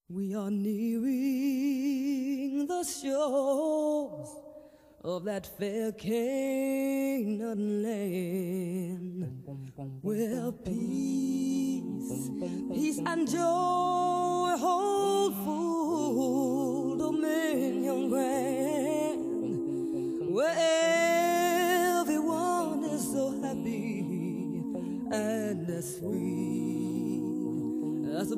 We are nearing the shores of that fair Canaan land, where peace and joy hold full dominion grand, where everyone is so happy and as free as a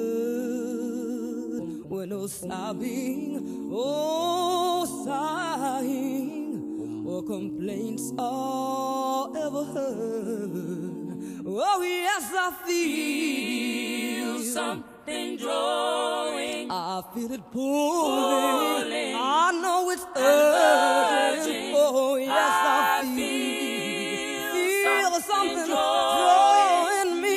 bird, with no sobbing or sighing or complaints are ever heard. Oh yes, I feel something drawing, I feel it pulling, I know it's urgent. Oh yes, I feel something drawing me.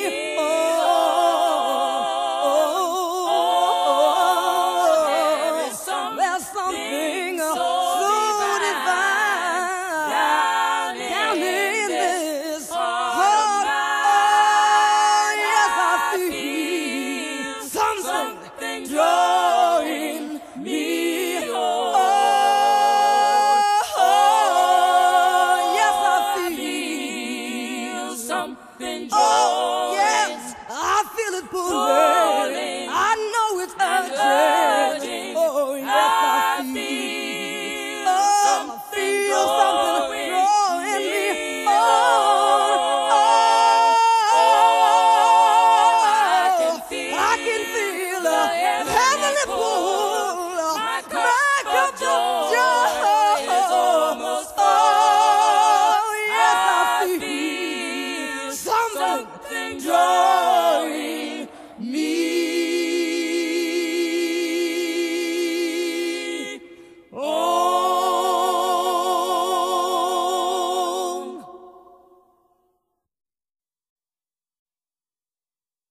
There's something so divine down in this heart. Yes, I feel something drawing me. Yes, I feel something oh, yes, I feel it pulling. I know it's urgent. Oh, yes, I feel. Oh, I feel something drawing me. I can feel a heavenly pull.